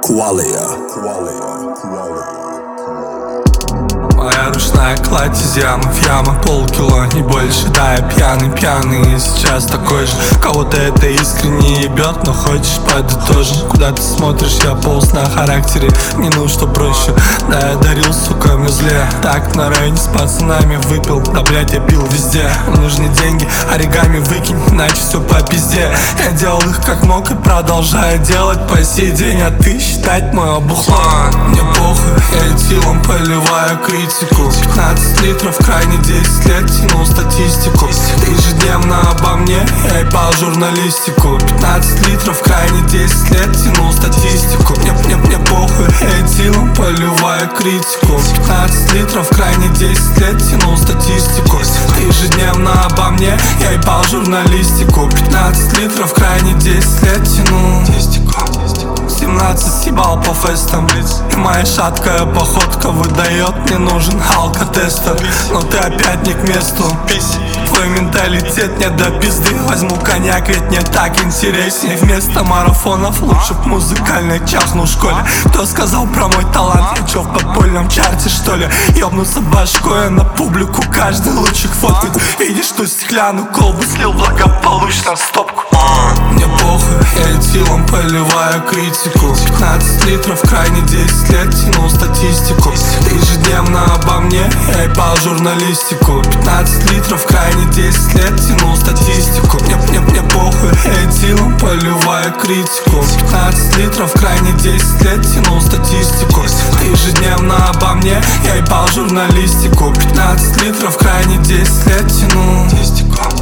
Моя ручная кладь из ямы в яму, полкило, не больше. Да, я пьяный, и сейчас такой же. Кого-то это искренне ебет, но хочешь подытожить. Куда ты смотришь, я полз на характере, не ну что проще. Да, я дарил, сука, мюзле. Так на районе с пацанами выпил, да, блять, я пил везде. Нужны деньги, оригами выкинь, иначе все по пизде. Я делал их как мог и продолжаю делать по сей день. А ты считать мое бухло. Мне похуй, я этилом поливаю критику. 15 литров, крайне 10 лет тянул статистику. Ежедневно обо мне я ебал журналистику. 15 литров, крайне 10 лет тянул статистику. Мне похуй, я этилом поливаю критику. 15 литров, крайне 10 лет тянул статистику. Ежедневно обо мне я ебал журналистику. 15 литров, крайне 10 лет тянул 17 съебал по фестам. И моя шаткая походка выдает, мне нужен алкотестер. Но ты опять не к месту. Твой менталитет не до пизды. Возьму коньяк, ведь мне так интереснее. Вместо марафонов лучше б музыкально чахну в школе. Кто сказал про мой талант? Я чё, в подпольном чарте, что ли? Ёбнулся башкой на публику, каждый лучик фоткает. Видишь ту стеклянную колбу, слил благополучно в стопку. Мне похуй, я этилом поливаю критику. 15 литров, крайне 10 лет тянул статистику. Ежедневно обо мне я ебал журналистику. 15 литров, крайне 10 лет тянул статистику. Мне похуй, я этилом поливаю критику. 15 литров, крайне 10 лет тянул статистику. Ежедневно обо мне я ебал журналистику. 15 литров, крайне 10 лет тянул.